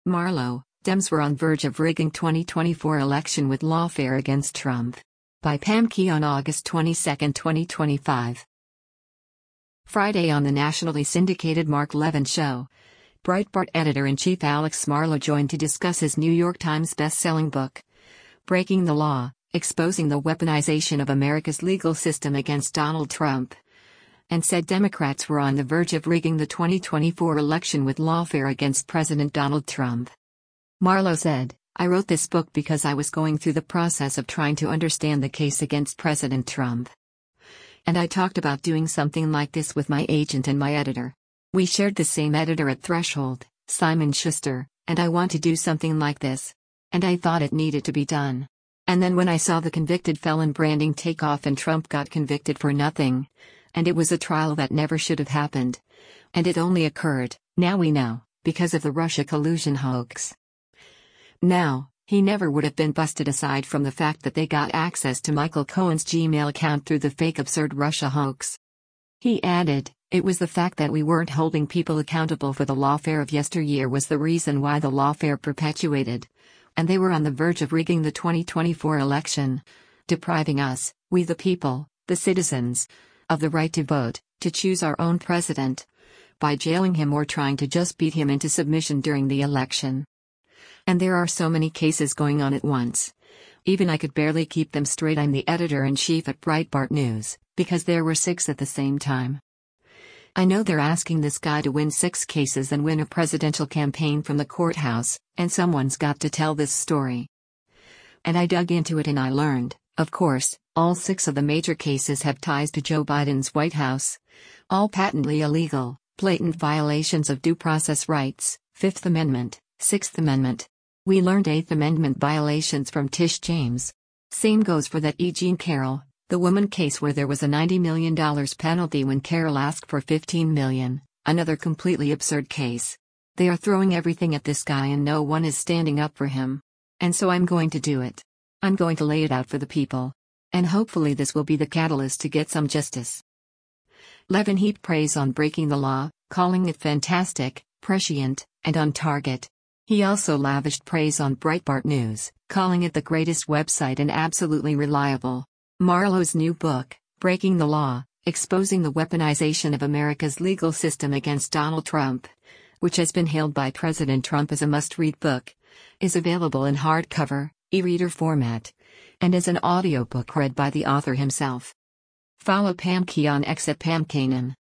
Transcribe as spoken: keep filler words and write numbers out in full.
Marlow, Dems were on verge of rigging twenty twenty-four election with lawfare against Trump. By Pam Key on August twenty-second, twenty twenty-five. Friday on the nationally syndicated Mark Levin Show, Breitbart editor-in-chief Alex Marlow joined to discuss his New York Times best-selling book, Breaking the Law, Exposing the Weaponization of America's Legal System Against Donald Trump, and said Democrats were on the verge of rigging the twenty twenty-four election with lawfare against President Donald Trump. Marlow said, "I wrote this book because I was going through the process of trying to understand the case against President Trump. And I talked about doing something like this with my agent and my editor. We shared the same editor at Threshold, Simon Schuster, and I want to do something like this. And I thought it needed to be done. And then when I saw the convicted felon branding take off and Trump got convicted for nothing, and it was a trial that never should have happened. And it only occurred, now we know, because of the Russia collusion hoax. Now, he never would have been busted aside from the fact that they got access to Michael Cohen's Gmail account through the fake absurd Russia hoax." He added, "It was the fact that we weren't holding people accountable for the lawfare of yesteryear was the reason why the lawfare perpetuated. And they were on the verge of rigging the twenty twenty-four election, depriving us, we the people, the citizens, of the right to vote, to choose our own president, by jailing him or trying to just beat him into submission during the election. And there are so many cases going on at once. Even I could barely keep them straight. I'm the editor-in-chief at Breitbart News, because there were six at the same time. I know they're asking this guy to win six cases and win a presidential campaign from the courthouse, and someone's got to tell this story. And I dug into it and I learned, of course, all six of the major cases have ties to Joe Biden's White House. All patently illegal, blatant violations of due process rights, Fifth Amendment, Sixth Amendment. We learned Eighth Amendment violations from Tish James. Same goes for that E. Jean Carroll, the woman case where there was a ninety million dollars penalty when Carroll asked for fifteen million dollars, another completely absurd case. They are throwing everything at this guy and no one is standing up for him. And so I'm going to do it. I'm going to lay it out for the people. And hopefully this will be the catalyst to get some justice." Levin heaped praise on Breaking the Law, calling it fantastic, prescient, and on target. He also lavished praise on Breitbart News, calling it the greatest website and absolutely reliable. Marlow's new book, Breaking the Law, Exposing the Weaponization of America's Legal System Against Donald Trump, which has been hailed by President Trump as a must-read book, is available in hardcover, e-reader format, and as an audiobook read by the author himself. Follow Pam Key on X at Pam Kanan.